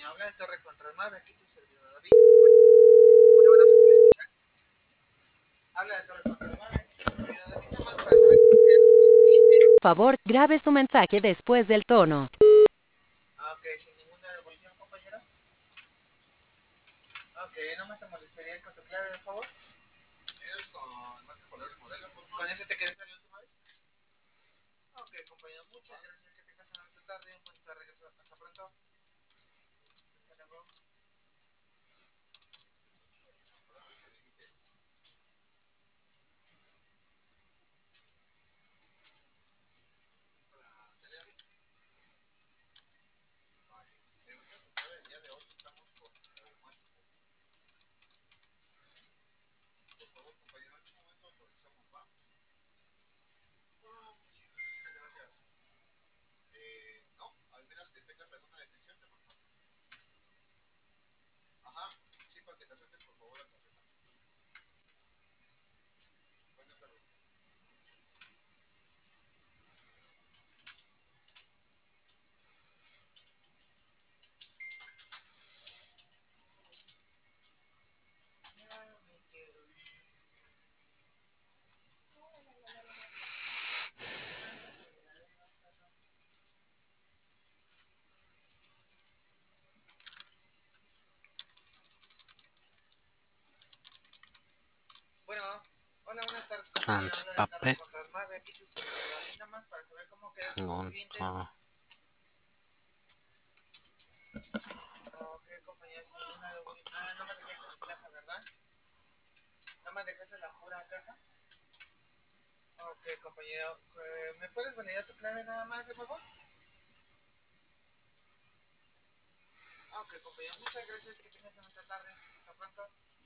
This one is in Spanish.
habla de Torre Control Mar, aquí tu servidor David. Una buena fácil de escuchar. Habla de Torre Control Mar, aquí tu servidor David, nada más para saber cómo queda tu cliente. Por favor, grabe su mensaje después del tono. Ok, sin ninguna devolución, compañero. Ok, no más te molestaría con tu clave, por favor. ¿Es con marca, color y modelo? ¿Con ese te quedaste la última vez? Ok, compañero, muchas gracias. Que tengas una buena tarde y un buen regreso. Hasta pronto. Hasta luego. No, al menos que tengas alguna detención, te marco. Ajá, sí, para que te acerques por favor a la tarjeta. Buenas tardes. Bueno, hola, buenas tardes, compañero. Habla de Torre Antipape. Control Mar, aquí tu servidor. Nada más para saber cómo queda tu cliente. Gonto. Ok, compañero, sin ninguna devolución. Ah, no me dejaste la caja, ¿verdad? No me dejaste la pura caja. Ok, compañero. ¿Me puedes validar tu clave nada más, por favor? Ok, compañero, muchas gracias. Que tengas una buena tarde. Hasta pronto.